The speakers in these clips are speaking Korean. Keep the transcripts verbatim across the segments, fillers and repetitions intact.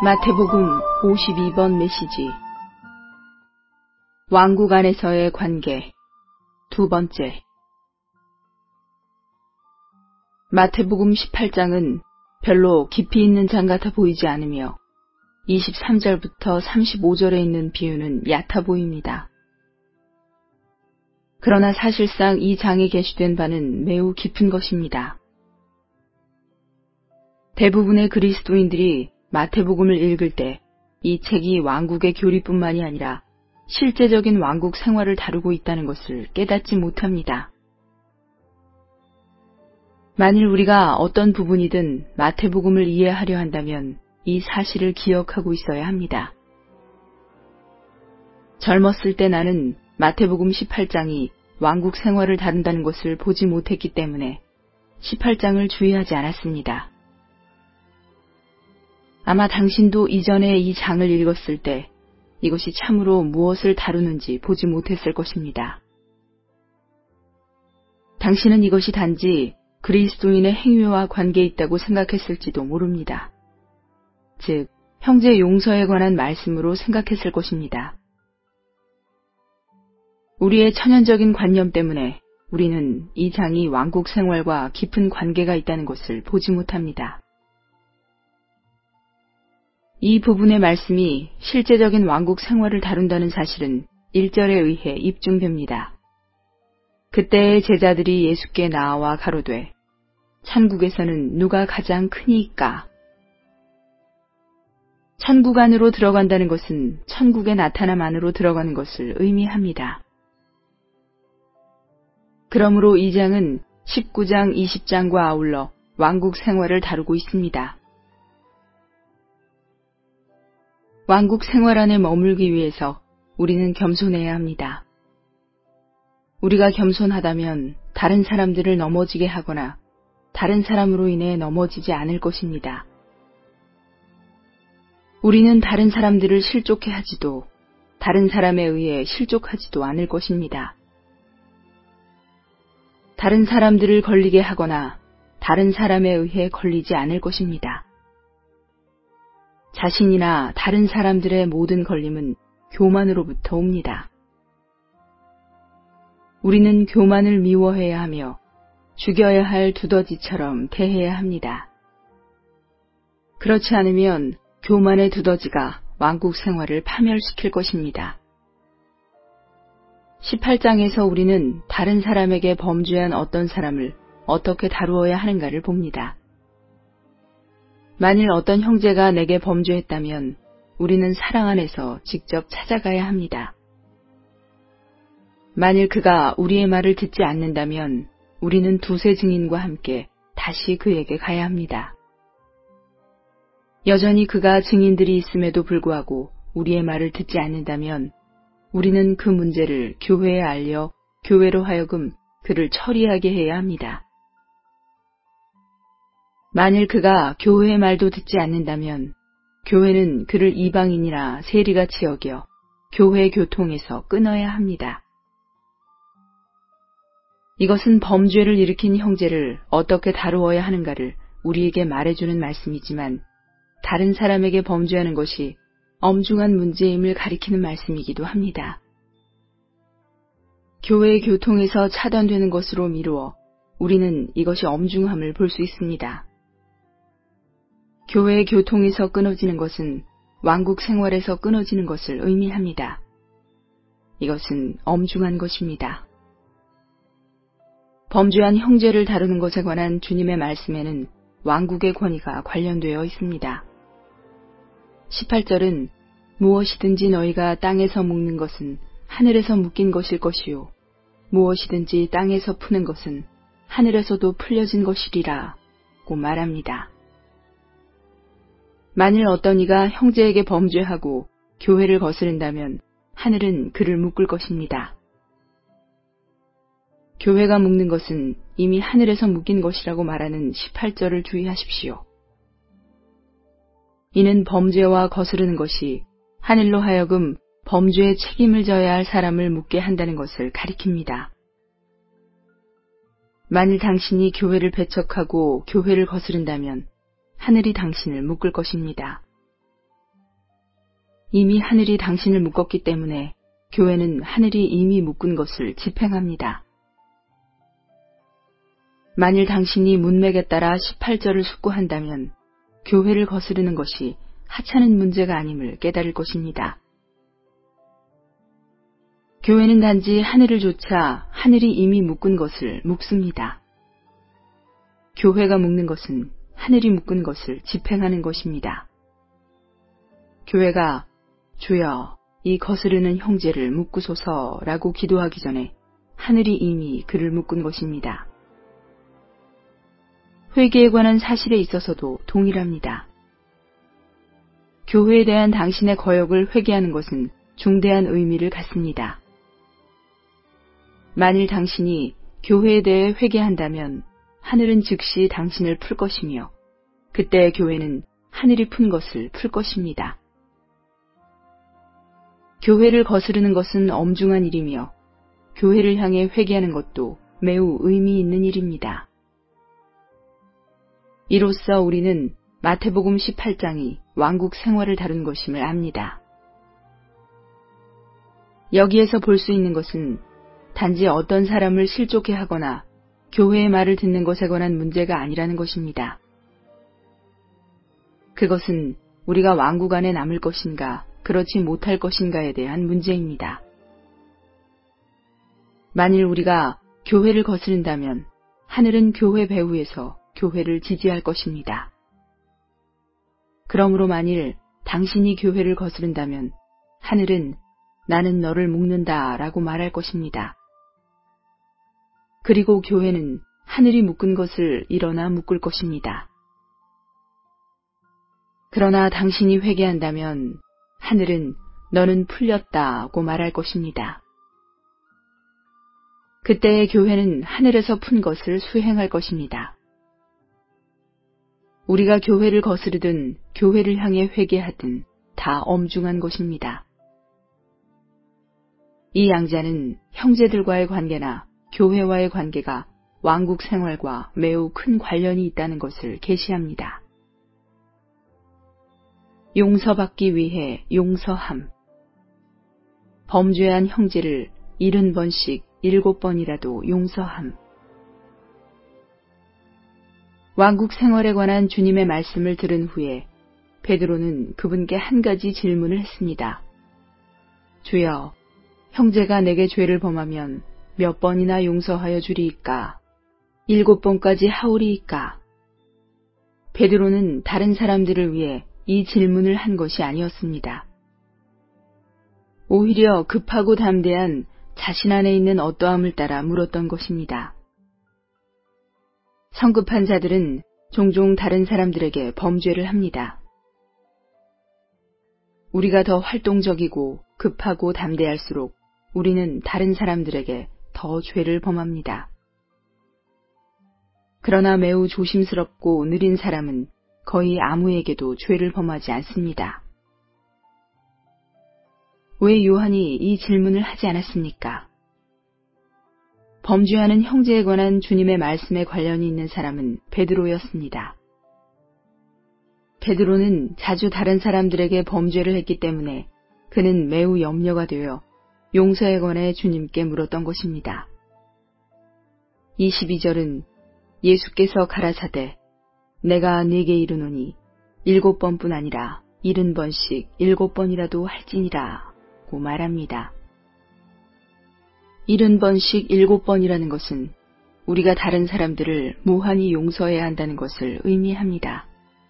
마태복음 오십이 번 메시지. 왕국 안에서의 관계. 두 번째. 마태복음 십팔 장은 별로 깊이 있는 장 같아 보이지 않으며 이십삼 절부터 삼십오 절에 있는 비유는 얕아 보입니다. 그러나 사실상 이 장에 게시된 바는 매우 깊은 것입니다. 대부분의 그리스도인들이 마태복음을 읽을 때 이 책이 왕국의 교리뿐만이 아니라 실제적인 왕국 생활을 다루고 있다는 것을 깨닫지 못합니다. 만일 우리가 어떤 부분이든 마태복음을 이해하려 한다면 이 사실을 기억하고 있어야 합니다. 젊었을 때 나는 마태복음 십팔 장이 왕국 생활을 다룬다는 것을 보지 못했기 때문에 십팔 장을 주의하지 않았습니다. 아마 당신도 이전에 이 장을 읽었을 때 이것이 참으로 무엇을 다루는지 보지 못했을 것입니다. 당신은 이것이 단지 그리스도인의 행위와 관계에 있다고 생각했을지도 모릅니다. 즉, 형제 용서에 관한 말씀으로 생각했을 것입니다. 우리의 천연적인 관념 때문에 우리는 이 장이 왕국 생활과 깊은 관계가 있다는 것을 보지 못합니다. 이 부분의 말씀이 실제적인 왕국 생활을 다룬다는 사실은 일 절에 의해 입증됩니다. 그때의 제자들이 예수께 나아와 가로되 천국에서는 누가 가장 크니이까? 천국 안으로 들어간다는 것은 천국의 나타남 안으로 들어가는 것을 의미합니다. 그러므로 이 장은 십구 장, 이십 장과 아울러 왕국 생활을 다루고 있습니다. 왕국 생활 안에 머물기 위해서 우리는 겸손해야 합니다. 우리가 겸손하다면 다른 사람들을 넘어지게 하거나 다른 사람으로 인해 넘어지지 않을 것입니다. 우리는 다른 사람들을 실족해 하지도 다른 사람에 의해 실족하지도 않을 것입니다. 다른 사람들을 걸리게 하거나 다른 사람에 의해 걸리지 않을 것입니다. 자신이나 다른 사람들의 모든 걸림은 교만으로부터 옵니다. 우리는 교만을 미워해야 하며 죽여야 할 두더지처럼 대해야 합니다. 그렇지 않으면 교만의 두더지가 왕국 생활을 파멸시킬 것입니다. 십팔 장에서 우리는 다른 사람에게 범죄한 어떤 사람을 어떻게 다루어야 하는가를 봅니다. 만일 어떤 형제가 내게 범죄했다면 우리는 사랑 안에서 직접 찾아가야 합니다. 만일 그가 우리의 말을 듣지 않는다면 우리는 두세 증인과 함께 다시 그에게 가야 합니다. 여전히 그가 증인들이 있음에도 불구하고 우리의 말을 듣지 않는다면 우리는 그 문제를 교회에 알려 교회로 하여금 그를 처리하게 해야 합니다. 만일 그가 교회의 말도 듣지 않는다면 교회는 그를 이방인이나 세리같이 여겨 교회 교통에서 끊어야 합니다. 이것은 범죄를 일으킨 형제를 어떻게 다루어야 하는가를 우리에게 말해주는 말씀이지만 다른 사람에게 범죄하는 것이 엄중한 문제임을 가리키는 말씀이기도 합니다. 교회의 교통에서 차단되는 것으로 미루어 우리는 이것이 엄중함을 볼 수 있습니다. 교회의 교통에서 끊어지는 것은 왕국 생활에서 끊어지는 것을 의미합니다. 이것은 엄중한 것입니다. 범죄한 형제를 다루는 것에 관한 주님의 말씀에는 왕국의 권위가 관련되어 있습니다. 십팔 절은 무엇이든지 너희가 땅에서 묶는 것은 하늘에서 묶인 것일 것이요 무엇이든지 땅에서 푸는 것은 하늘에서도 풀려진 것이리라 고 말합니다. 만일 어떤 이가 형제에게 범죄하고 교회를 거스른다면 하늘은 그를 묶을 것입니다. 교회가 묶는 것은 이미 하늘에서 묶인 것이라고 말하는 십팔 절을 주의하십시오. 이는 범죄와 거스르는 것이 하늘로 하여금 범죄의 책임을 져야 할 사람을 묶게 한다는 것을 가리킵니다. 만일 당신이 교회를 배척하고 교회를 거스른다면 하늘이 당신을 묶을 것입니다. 이미 하늘이 당신을 묶었기 때문에 교회는 하늘이 이미 묶은 것을 집행합니다. 만일 당신이 문맥에 따라 십팔 절을 숙고한다면 교회를 거스르는 것이 하찮은 문제가 아님을 깨달을 것입니다. 교회는 단지 하늘을 조차 하늘이 이미 묶은 것을 묶습니다. 교회가 묶는 것은 하늘이 묶은 것을 집행하는 것입니다. 교회가 주여 이 거스르는 형제를 묶으소서라고 기도하기 전에 하늘이 이미 그를 묶은 것입니다. 회개에 관한 사실에 있어서도 동일합니다. 교회에 대한 당신의 거역을 회개하는 것은 중대한 의미를 갖습니다. 만일 당신이 교회에 대해 회개한다면 하늘은 즉시 당신을 풀 것이며 그때 교회는 하늘이 푼 것을 풀 것입니다. 교회를 거스르는 것은 엄중한 일이며 교회를 향해 회개하는 것도 매우 의미 있는 일입니다. 이로써 우리는 마태복음 십팔 장이 왕국 생활을 다룬 것임을 압니다. 여기에서 볼 수 있는 것은 단지 어떤 사람을 실족해 하거나 교회의 말을 듣는 것에 관한 문제가 아니라는 것입니다. 그것은 우리가 왕국 안에 남을 것인가 그렇지 못할 것인가에 대한 문제입니다. 만일 우리가 교회를 거스른다면 하늘은 교회 배후에서 교회를 지지할 것입니다. 그러므로 만일 당신이 교회를 거스른다면 하늘은 나는 너를 묶는다 라고 말할 것입니다. 그리고 교회는 하늘이 묶은 것을 일어나 묶을 것입니다. 그러나 당신이 회개한다면 하늘은 너는 풀렸다고 말할 것입니다. 그때의 교회는 하늘에서 푼 것을 수행할 것입니다. 우리가 교회를 거스르든 교회를 향해 회개하든 다 엄중한 것입니다. 이 양자는 형제들과의 관계나 교회와의 관계가 왕국 생활과 매우 큰 관련이 있다는 것을 계시합니다. 용서받기 위해 용서함. 범죄한 형제를 일흔 번씩 일곱 번이라도 용서함. 왕국 생활에 관한 주님의 말씀을 들은 후에 베드로는 그분께 한 가지 질문을 했습니다. 주여, 형제가 내게 죄를 범하면 몇 번이나 용서하여 주리이까? 일곱 번까지 하오리이까? 베드로는 다른 사람들을 위해 이 질문을 한 것이 아니었습니다. 오히려 급하고 담대한 자신 안에 있는 어떠함을 따라 물었던 것입니다. 성급한 자들은 종종 다른 사람들에게 범죄를 합니다. 우리가 더 활동적이고 급하고 담대할수록 우리는 다른 사람들에게 더 죄를 범합니다. 그러나 매우 조심스럽고 느린 사람은 거의 아무에게도 죄를 범하지 않습니다. 왜 요한이 이 질문을 하지 않았습니까? 범죄하는 형제에 관한 주님의 말씀에 관련이 있는 사람은 베드로였습니다. 베드로는 자주 다른 사람들에게 범죄를 했기 때문에 그는 매우 염려가 되어 용서에 관해 주님께 물었던 것입니다. 이십이 절은 예수께서 가라사대 내가 네게 이르노니 일곱 번뿐 아니라 일흔 번씩 일곱 번이라도 할지니라 고 말합니다. 일흔 번씩 일곱 번이라는 것은 우리가 다른 사람들을 무한히 용서해야 한다는 것을 의미합니다.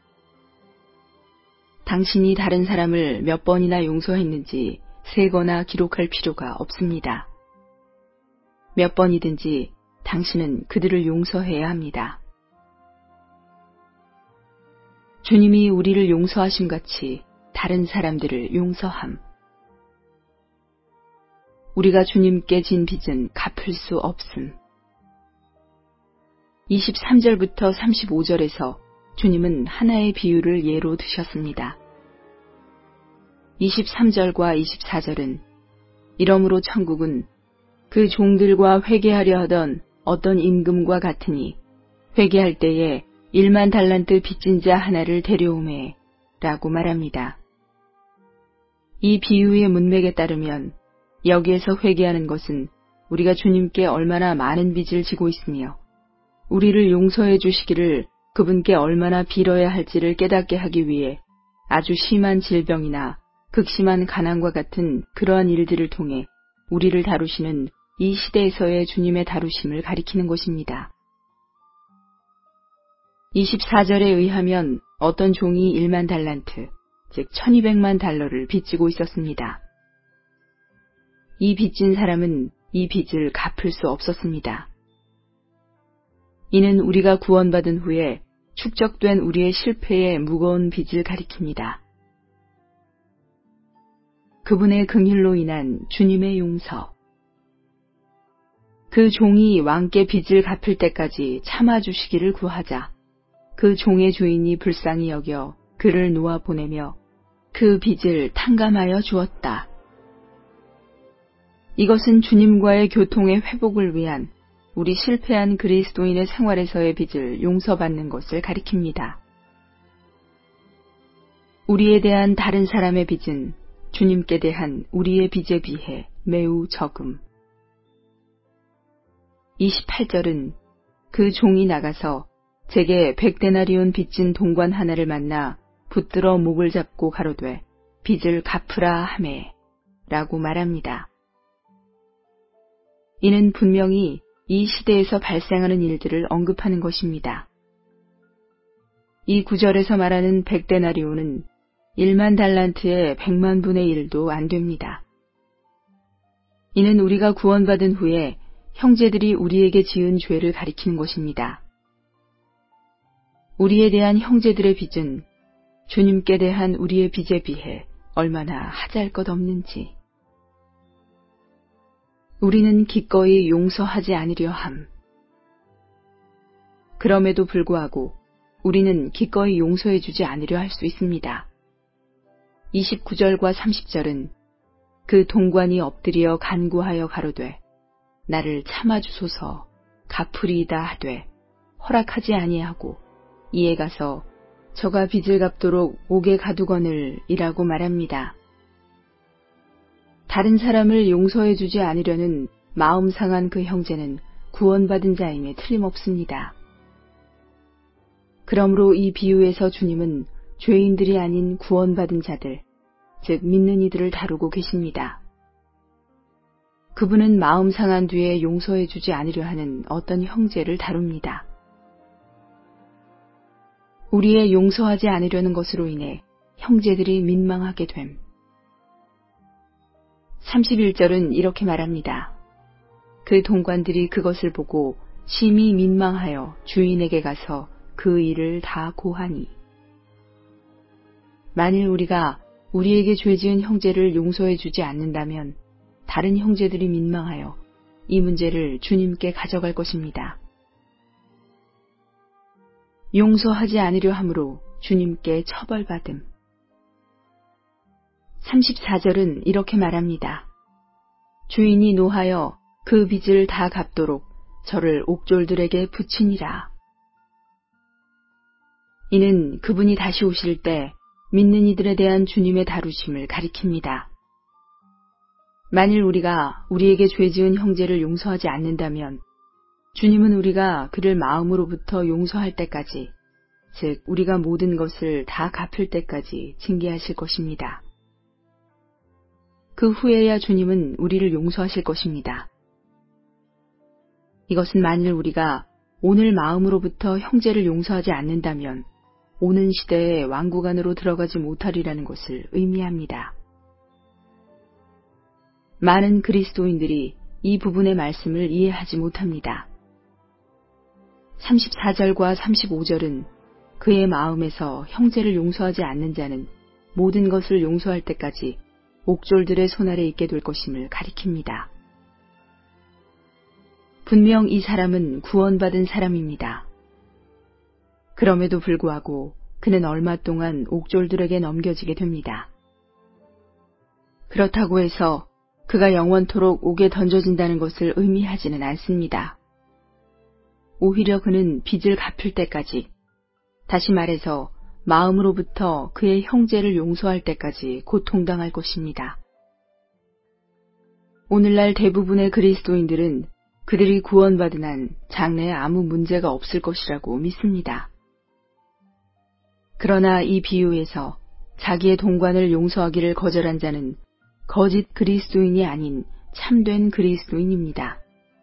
당신이 다른 사람을 몇 번이나 용서했는지 세거나 기록할 필요가 없습니다. 몇 번이든지 당신은 그들을 용서해야 합니다. 주님이 우리를 용서하심 같이 다른 사람들을 용서함. 우리가 주님께 진 빚은 갚을 수 없음. 이십삼 절부터 삼십오 절에서 주님은 하나의 비유를 예로 드셨습니다. 이십삼 절과 이십사 절은 이러므로 천국은 그 종들과 회개하려 하던 어떤 임금과 같으니 회개할 때에 일만 달란트 빚진 자 하나를 데려오매 라고 말합니다. 이 비유의 문맥에 따르면 여기에서 회개하는 것은 우리가 주님께 얼마나 많은 빚을 지고 있으며 우리를 용서해 주시기를 그분께 얼마나 빌어야 할지를 깨닫게 하기 위해 아주 심한 질병이나 극심한 가난과 같은 그러한 일들을 통해 우리를 다루시는 이 시대에서의 주님의 다루심을 가리키는 것입니다. 이십사 절에 의하면 어떤 종이 일만 달란트, 즉 천이백만 달러를 빚지고 있었습니다. 이 빚진 사람은 이 빚을 갚을 수 없었습니다. 이는 우리가 구원받은 후에 축적된 우리의 실패의 무거운 빚을 가리킵니다. 그분의 긍휼로 인한 주님의 용서. 그 종이 왕께 빚을 갚을 때까지 참아주시기를 구하자 그 종의 주인이 불쌍히 여겨 그를 놓아 보내며 그 빚을 탕감하여 주었다. 이것은 주님과의 교통의 회복을 위한 우리 실패한 그리스도인의 생활에서의 빚을 용서받는 것을 가리킵니다. 우리에 대한 다른 사람의 빚은 주님께 대한 우리의 빚에 비해 매우 적음. 이십팔 절은 그 종이 나가서 제게 백데나리온 빚진 동관 하나를 만나 붙들어 목을 잡고 가로되 빚을 갚으라 하매 라고 말합니다. 이는 분명히 이 시대에서 발생하는 일들을 언급하는 것입니다. 이 구절에서 말하는 백데나리온은 일만 달란트의 백만 분의 일도 안 됩니다. 이는 우리가 구원받은 후에 형제들이 우리에게 지은 죄를 가리키는 것입니다. 우리에 대한 형제들의 빚은 주님께 대한 우리의 빚에 비해 얼마나 하잘것없는지. 우리는 기꺼이 용서하지 않으려 함. 그럼에도 불구하고 우리는 기꺼이 용서해 주지 않으려 할 수 있습니다. 이십구 절과 삼십 절은 그 동관이 엎드려 간구하여 가로되 나를 참아주소서 갚으리이다 하되 허락하지 아니하고 이에 가서 저가 빚을 갚도록 옥에 가두거늘 이라고 말합니다. 다른 사람을 용서해 주지 않으려는 마음 상한 그 형제는 구원받은 자임에 틀림없습니다. 그러므로 이 비유에서 주님은 죄인들이 아닌 구원받은 자들, 즉 믿는 이들을 다루고 계십니다. 그분은 마음 상한 뒤에 용서해 주지 않으려 하는 어떤 형제를 다룹니다. 우리의 용서하지 않으려는 것으로 인해 형제들이 민망하게 됨. 삼십일 절은 이렇게 말합니다. 그 동관들이 그것을 보고 심히 민망하여 주인에게 가서 그 일을 다 고하니. 만일 우리가 우리에게 죄 지은 형제를 용서해 주지 않는다면 다른 형제들이 민망하여 이 문제를 주님께 가져갈 것입니다. 용서하지 않으려 함으로 주님께 처벌받음. 삼십사 절은 이렇게 말합니다. 주인이 노하여 그 빚을 다 갚도록 저를 옥졸들에게 붙이니라. 이는 그분이 다시 오실 때 믿는 이들에 대한 주님의 다루심을 가리킵니다. 만일 우리가 우리에게 죄 지은 형제를 용서하지 않는다면 주님은 우리가 그를 마음으로부터 용서할 때까지, 즉 우리가 모든 것을 다 갚을 때까지 징계하실 것입니다. 그 후에야 주님은 우리를 용서하실 것입니다. 이것은 만일 우리가 오늘 마음으로부터 형제를 용서하지 않는다면 오는 시대에 왕국 안으로 들어가지 못하리라는 것을 의미합니다. 많은 그리스도인들이 이 부분의 말씀을 이해하지 못합니다. 삼십사 절과 삼십오 절은 그의 마음에서 형제를 용서하지 않는 자는 모든 것을 용서할 때까지 옥졸들의 손 아래 있게 될 것임을 가리킵니다. 분명 이 사람은 구원받은 사람입니다. 그럼에도 불구하고 그는 얼마 동안 옥졸들에게 넘겨지게 됩니다. 그렇다고 해서 그가 영원토록 옥에 던져진다는 것을 의미하지는 않습니다. 오히려 그는 빚을 갚을 때까지, 다시 말해서 마음으로부터 그의 형제를 용서할 때까지 고통당할 것입니다. 오늘날 대부분의 그리스도인들은 그들이 구원받은 한 장래에 아무 문제가 없을 것이라고 믿습니다. 그러나 이 비유에서 자기의 동관을 용서하기를 거절한 자는 거짓 그리스도인이 아닌 참된 그리스도인입니다.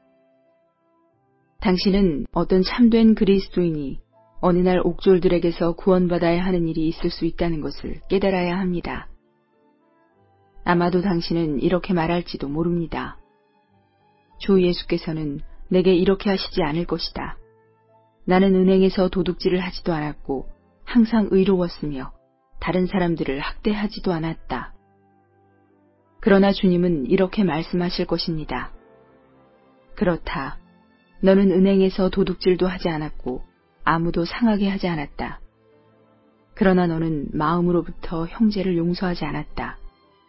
당신은 어떤 참된 그리스도인이 어느 날 옥졸들에게서 구원받아야 하는 일이 있을 수 있다는 것을 깨달아야 합니다. 아마도 당신은 이렇게 말할지도 모릅니다. 주 예수께서는 내게 이렇게 하시지 않을 것이다. 나는 은행에서 도둑질을 하지도 않았고 항상 의로웠으며 다른 사람들을 학대하지도 않았다. 그러나 주님은 이렇게 말씀하실 것입니다. 그렇다. 너는 은행에서 도둑질도 하지 않았고 아무도 상하게 하지 않았다. 그러나 너는 마음으로부터 형제를 용서하지 않았다.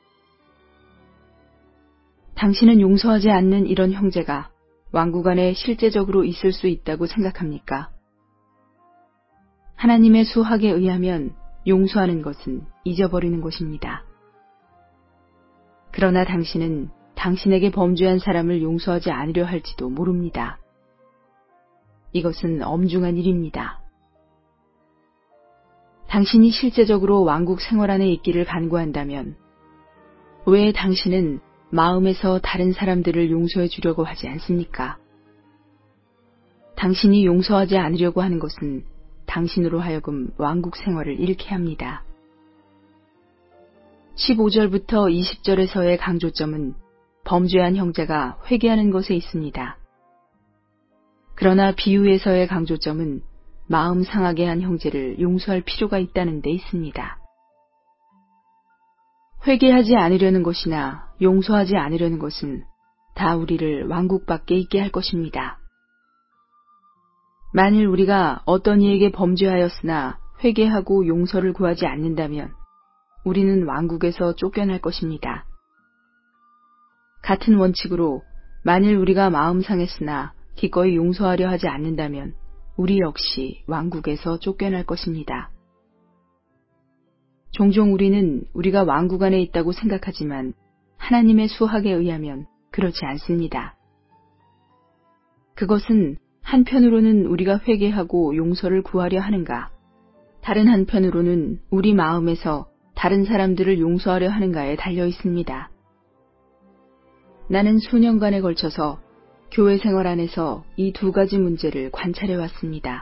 당신은 용서하지 않는 이런 형제가 왕국 안에 실제적으로 있을 수 있다고 생각합니까? 하나님의 수학에 의하면 용서하는 것은 잊어버리는 것입니다. 그러나 당신은 당신에게 범죄한 사람을 용서하지 않으려 할지도 모릅니다. 이것은 엄중한 일입니다. 당신이 실제적으로 왕국 생활 안에 있기를 간구한다면 왜 당신은 마음에서 다른 사람들을 용서해 주려고 하지 않습니까? 당신이 용서하지 않으려고 하는 것은 당신으로 하여금 왕국 생활을 잃게 합니다. 십오 절부터 이십 절에서의 강조점은 범죄한 형제가 회개하는 것에 있습니다. 그러나 비유에서의 강조점은 마음 상하게 한 형제를 용서할 필요가 있다는 데 있습니다. 회개하지 않으려는 것이나 용서하지 않으려는 것은 다 우리를 왕국 밖에 있게 할 것입니다. 만일 우리가 어떤 이에게 범죄하였으나 회개하고 용서를 구하지 않는다면 우리는 왕국에서 쫓겨날 것입니다. 같은 원칙으로 만일 우리가 마음 상했으나 기꺼이 용서하려 하지 않는다면 우리 역시 왕국에서 쫓겨날 것입니다. 종종 우리는 우리가 왕국 안에 있다고 생각하지만 하나님의 수학에 의하면 그렇지 않습니다. 그것은 한편으로는 우리가 회개하고 용서를 구하려 하는가, 다른 한편으로는 우리 마음에서 다른 사람들을 용서하려 하는가에 달려 있습니다. 나는 수년간에 걸쳐서 교회 생활 안에서 이 두 가지 문제를 관찰해 왔습니다.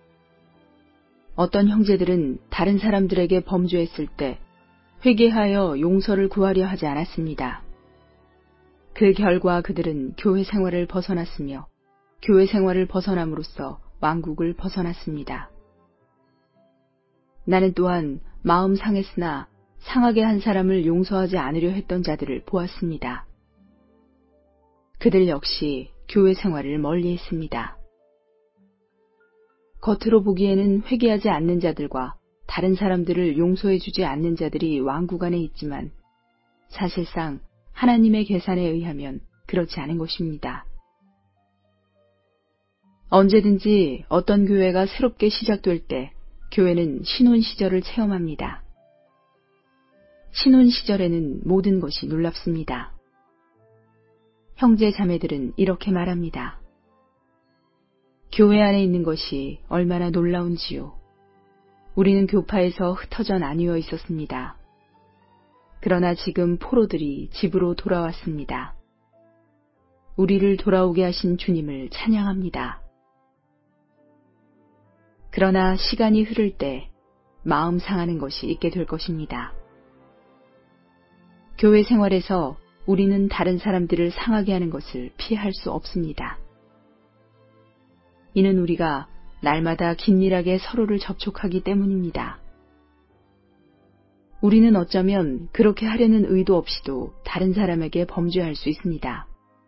어떤 형제들은 다른 사람들에게 범죄했을 때 회개하여 용서를 구하려 하지 않았습니다. 그 결과 그들은 교회 생활을 벗어났으며 교회 생활을 벗어남으로써 왕국을 벗어났습니다. 나는 또한 마음 상했으나 상하게 한 사람을 용서하지 않으려 했던 자들을 보았습니다. 그들 역시 교회 생활을 멀리했습니다. 겉으로 보기에는 회개하지 않는 자들과 다른 사람들을 용서해주지 않는 자들이 왕국 안에 있지만 사실상 하나님의 계산에 의하면 그렇지 않은 것입니다. 언제든지 어떤 교회가 새롭게 시작될 때 교회는 신혼 시절을 체험합니다. 신혼 시절에는 모든 것이 놀랍습니다. 형제 자매들은 이렇게 말합니다. 교회 안에 있는 것이 얼마나 놀라운지요. 우리는 교파에서 흩어져 나뉘어 있었습니다. 그러나 지금 포로들이 집으로 돌아왔습니다. 우리를 돌아오게 하신 주님을 찬양합니다. 그러나 시간이 흐를 때 마음 상하는 것이 있게 될 것입니다. 교회 생활에서 우리는 다른 사람들을 상하게 하는 것을 피할 수 없습니다. 이는 우리가 날마다 긴밀하게 서로를 접촉하기 때문입니다. 우리는 어쩌면 그렇게 하려는 의도 없이도 다른 사람에게 범죄할 수 있습니다.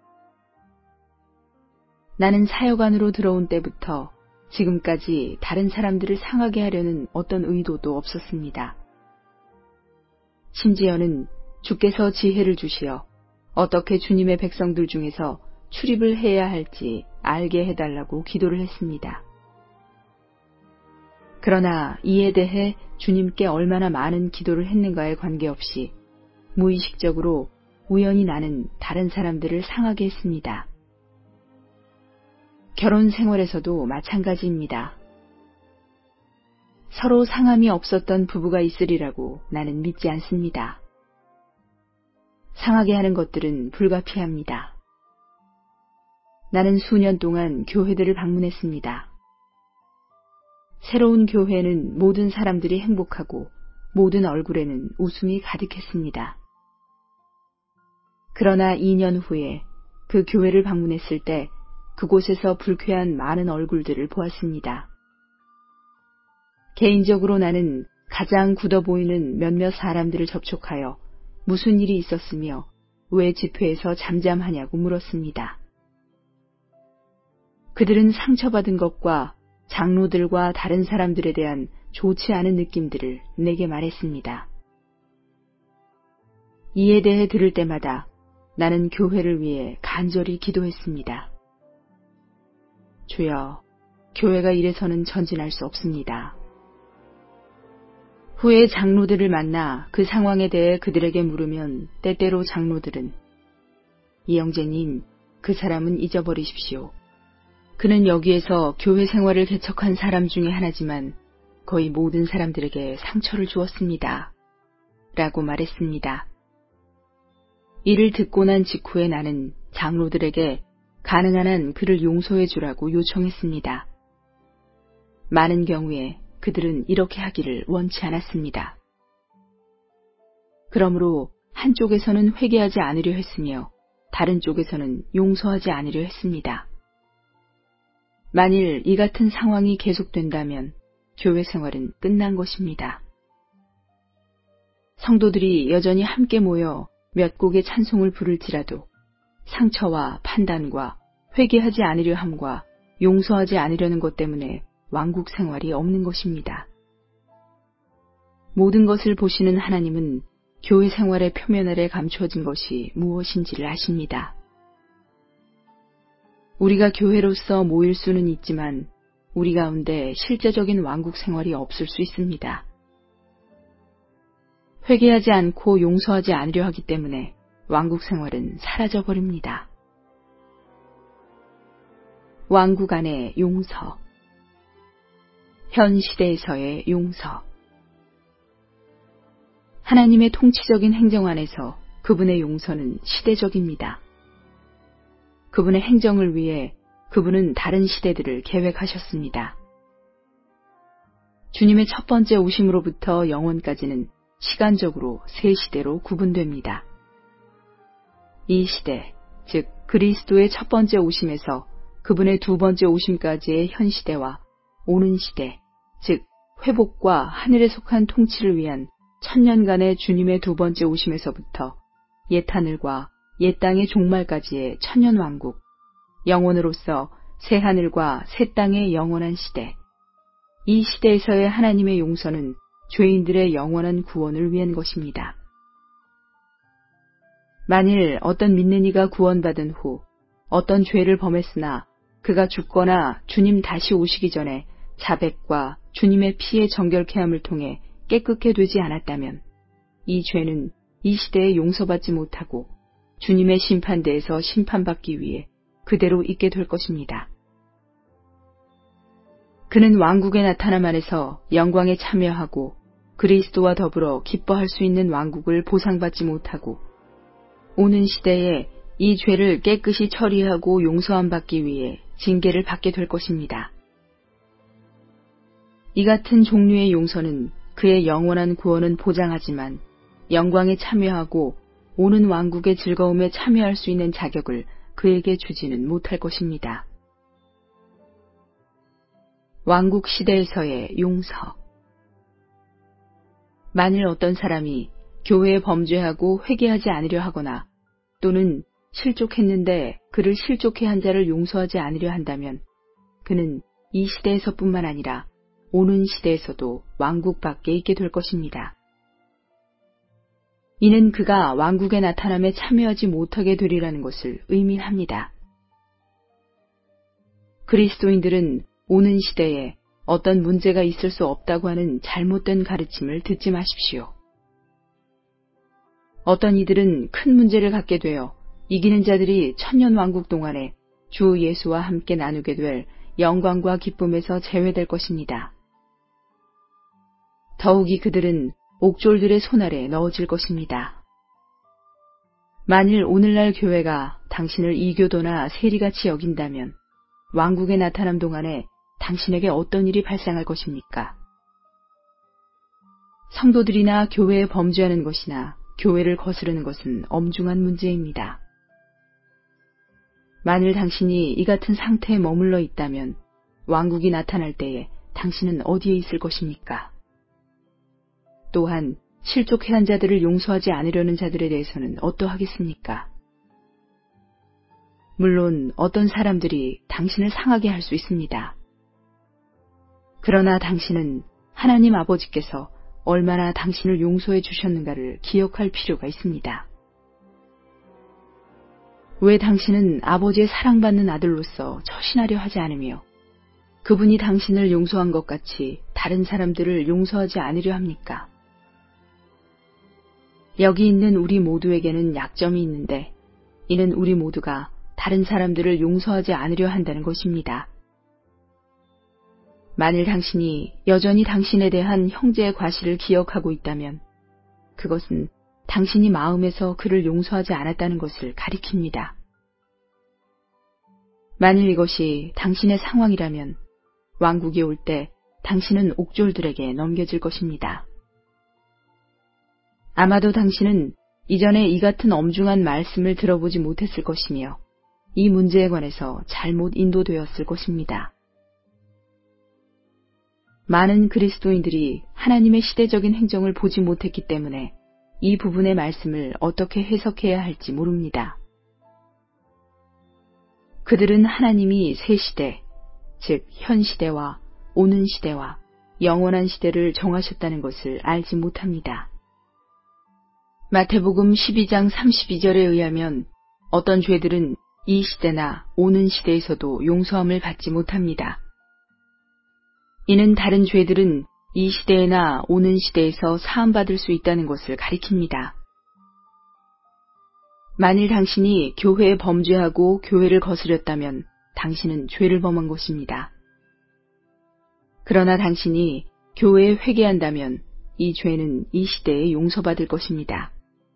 나는 사역 안으로 들어온 때부터 지금까지 다른 사람들을 상하게 하려는 어떤 의도도 없었습니다. 심지어는 주께서 지혜를 주시어 어떻게 주님의 백성들 중에서 출입을 해야 할지 알게 해달라고 기도를 했습니다. 그러나 이에 대해 주님께 얼마나 많은 기도를 했는가에 관계없이 무의식적으로 우연히 나는 다른 사람들을 상하게 했습니다. 결혼 생활에서도 마찬가지입니다. 서로 상함이 없었던 부부가 있으리라고 나는 믿지 않습니다. 상하게 하는 것들은 불가피합니다. 나는 수년 동안 교회들을 방문했습니다. 새로운 교회는 모든 사람들이 행복하고 모든 얼굴에는 웃음이 가득했습니다. 그러나 이 년 후에 그 교회를 방문했을 때 그곳에서 불쾌한 많은 얼굴들을 보았습니다. 개인적으로 나는 가장 굳어 보이는 몇몇 사람들을 접촉하여 무슨 일이 있었으며 왜 집회에서 잠잠하냐고 물었습니다. 그들은 상처받은 것과 장로들과 다른 사람들에 대한 좋지 않은 느낌들을 내게 말했습니다. 이에 대해 들을 때마다 나는 교회를 위해 간절히 기도했습니다. 주여, 교회가 이래서는 전진할 수 없습니다. 후에 장로들을 만나 그 상황에 대해 그들에게 물으면 때때로 장로들은 이영재님, 그 사람은 잊어버리십시오. 그는 여기에서 교회 생활을 개척한 사람 중에 하나지만 거의 모든 사람들에게 상처를 주었습니다. 라고 말했습니다. 이를 듣고 난 직후에 나는 장로들에게 가능한 한 그를 용서해 주라고 요청했습니다. 많은 경우에 그들은 이렇게 하기를 원치 않았습니다. 그러므로 한쪽에서는 회개하지 않으려 했으며 다른 쪽에서는 용서하지 않으려 했습니다. 만일 이 같은 상황이 계속된다면 교회 생활은 끝난 것입니다. 성도들이 여전히 함께 모여 몇 곡의 찬송을 부를지라도 상처와 판단과 회개하지 않으려 함과 용서하지 않으려는 것 때문에 왕국 생활이 없는 것입니다. 모든 것을 보시는 하나님은 교회 생활의 표면 아래 감추어진 것이 무엇인지를 아십니다. 우리가 교회로서 모일 수는 있지만 우리 가운데 실제적인 왕국 생활이 없을 수 있습니다. 회개하지 않고 용서하지 않으려 하기 때문에 왕국 생활은 사라져버립니다. 왕국 안의 용서. 현 시대에서의 용서. 하나님의 통치적인 행정 안에서 그분의 용서는 시대적입니다. 그분의 행정을 위해 그분은 다른 시대들을 계획하셨습니다. 주님의 첫 번째 오심으로부터 영원까지는 시간적으로 세 시대로 구분됩니다. 이 시대, 즉 그리스도의 첫 번째 오심에서 그분의 두 번째 오심까지의 현 시대와 오는 시대, 즉 회복과 하늘에 속한 통치를 위한 천년간의 주님의 두 번째 오심에서부터 옛하늘과 옛 땅의 종말까지의 천년왕국, 영원으로서 새하늘과 새 땅의 영원한 시대, 이 시대에서의 하나님의 용서는 죄인들의 영원한 구원을 위한 것입니다. 만일 어떤 믿는 이가 구원받은 후 어떤 죄를 범했으나 그가 죽거나 주님 다시 오시기 전에 자백과 주님의 피의 정결케 함을 통해 깨끗게 되지 않았다면 이 죄는 이 시대에 용서받지 못하고 주님의 심판대에서 심판받기 위해 그대로 있게 될 것입니다. 그는 왕국의 나타남 안에서 영광에 참여하고 그리스도와 더불어 기뻐할 수 있는 왕국을 보상받지 못하고 오는 시대에 이 죄를 깨끗이 처리하고 용서함 받기 위해 징계를 받게 될 것입니다. 이 같은 종류의 용서는 그의 영원한 구원은 보장하지만 영광에 참여하고 오는 왕국의 즐거움에 참여할 수 있는 자격을 그에게 주지는 못할 것입니다. 왕국 시대에서의 용서. 만일 어떤 사람이 교회에 범죄하고 회개하지 않으려 하거나 또는 실족했는데 그를 실족해 한 자를 용서하지 않으려 한다면 그는 이 시대에서뿐만 아니라 오는 시대에서도 왕국 밖에 있게 될 것입니다. 이는 그가 왕국의 나타남에 참여하지 못하게 되리라는 것을 의미합니다. 그리스도인들은 오는 시대에 어떤 문제가 있을 수 없다고 하는 잘못된 가르침을 듣지 마십시오. 어떤 이들은 큰 문제를 갖게 되어 이기는 자들이 천년왕국 동안에 주 예수와 함께 나누게 될 영광과 기쁨에서 제외될 것입니다. 더욱이 그들은 옥졸들의 손 아래 넣어질 것입니다. 만일 오늘날 교회가 당신을 이교도나 세리같이 여긴다면 왕국의 나타남 동안에 당신에게 어떤 일이 발생할 것입니까? 성도들이나 교회에 범죄하는 것이나 교회를 거스르는 것은 엄중한 문제입니다. 만일 당신이 이 같은 상태에 머물러 있다면 왕국이 나타날 때에 당신은 어디에 있을 것입니까? 또한 실족해한 자들을 용서하지 않으려는 자들에 대해서는 어떠하겠습니까? 물론 어떤 사람들이 당신을 상하게 할 수 있습니다. 그러나 당신은 하나님 아버지께서 얼마나 당신을 용서해 주셨는가를 기억할 필요가 있습니다. 왜 당신은 아버지의 사랑받는 아들로서 처신하려 하지 않으며 그분이 당신을 용서한 것 같이 다른 사람들을 용서하지 않으려 합니까? 여기 있는 우리 모두에게는 약점이 있는데 이는 우리 모두가 다른 사람들을 용서하지 않으려 한다는 것입니다. 만일 당신이 여전히 당신에 대한 형제의 과실을 기억하고 있다면 그것은 당신이 마음에서 그를 용서하지 않았다는 것을 가리킵니다. 만일 이것이 당신의 상황이라면 왕국이 올 때 당신은 옥졸들에게 넘겨질 것입니다. 아마도 당신은 이전에 이 같은 엄중한 말씀을 들어보지 못했을 것이며 이 문제에 관해서 잘못 인도되었을 것입니다. 많은 그리스도인들이 하나님의 시대적인 행정을 보지 못했기 때문에 이 부분의 말씀을 어떻게 해석해야 할지 모릅니다. 그들은 하나님이 새 시대, 즉 현 시대와 오는 시대와 영원한 시대를 정하셨다는 것을 알지 못합니다. 마태복음 십이 장 삼십이 절에 의하면 어떤 죄들은 이 시대나 오는 시대에서도 용서함을 받지 못합니다. 이는 다른 죄들은 이 시대나 오는 시대에서 사함받을 수 있다는 것을 가리킵니다. 만일 당신이 교회에 범죄하고 교회를 거스렸다면 당신은 죄를 범한 것입니다. 그러나 당신이 교회에 회개한다면 이 죄는 이 시대에 용서받을 것입니다.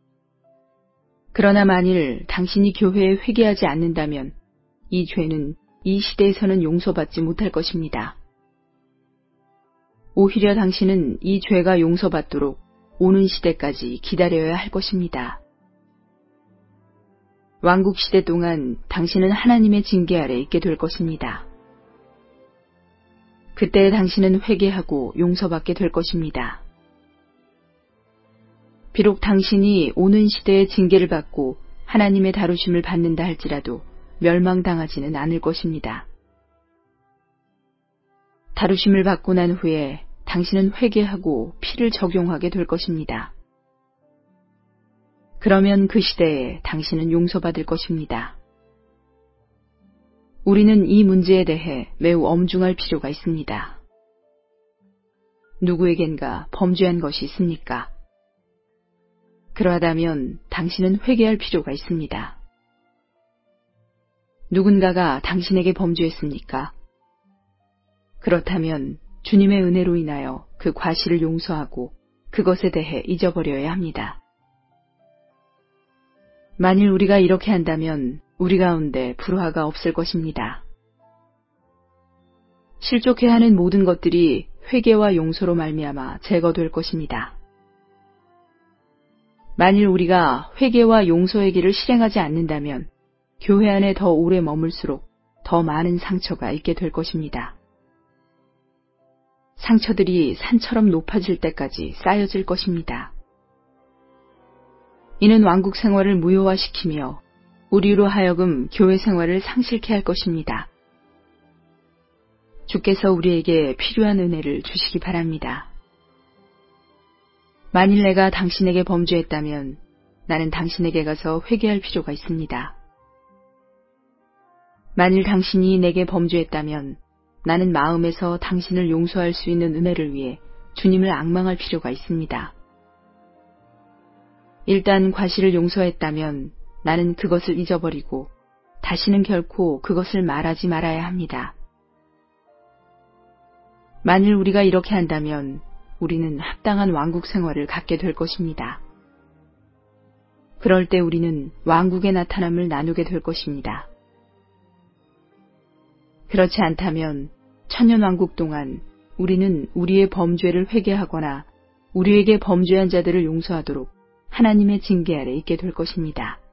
그러나 만일 당신이 교회에 회개하지 않는다면 이 죄는 이 시대에서는 용서받지 못할 것입니다. 오히려 당신은 이 죄가 용서받도록 오는 시대까지 기다려야 할 것입니다. 왕국 시대 동안 당신은 하나님의 징계 아래 있게 될 것입니다. 그때 당신은 회개하고 용서받게 될 것입니다. 비록 당신이 오는 시대의 징계를 받고 하나님의 다루심을 받는다 할지라도 멸망당하지는 않을 것입니다. 다루심을 받고 난 후에 당신은 회개하고 피를 적용하게 될 것입니다. 그러면 그 시대에 당신은 용서받을 것입니다. 우리는 이 문제에 대해 매우 엄중할 필요가 있습니다. 누구에겐가 범죄한 것이 있습니까? 그러하다면 당신은 회개할 필요가 있습니다. 누군가가 당신에게 범죄했습니까? 그렇다면 주님의 은혜로 인하여 그 과실을 용서하고 그것에 대해 잊어버려야 합니다. 만일 우리가 이렇게 한다면 우리 가운데 불화가 없을 것입니다. 실족해하는 모든 것들이 회개와 용서로 말미암아 제거될 것입니다. 만일 우리가 회개와 용서의 길을 실행하지 않는다면 교회 안에 더 오래 머물수록 더 많은 상처가 있게 될 것입니다. 상처들이 산처럼 높아질 때까지 쌓여질 것입니다. 이는 왕국 생활을 무효화시키며 우리로 하여금 교회 생활을 상실케 할 것입니다. 주께서 우리에게 필요한 은혜를 주시기 바랍니다. 만일 내가 당신에게 범죄했다면 나는 당신에게 가서 회개할 필요가 있습니다. 만일 당신이 내게 범죄했다면 나는 마음에서 당신을 용서할 수 있는 은혜를 위해 주님을 앙망할 필요가 있습니다. 일단 과실을 용서했다면 나는 그것을 잊어버리고 다시는 결코 그것을 말하지 말아야 합니다. 만일 우리가 이렇게 한다면 우리는 합당한 왕국 생활을 갖게 될 것입니다. 그럴 때 우리는 왕국의 나타남을 나누게 될 것입니다. 그렇지 않다면 천년왕국 동안 우리는 우리의 범죄를 회개하거나 우리에게 범죄한 자들을 용서하도록 하나님의 징계 아래 있게 될 것입니다.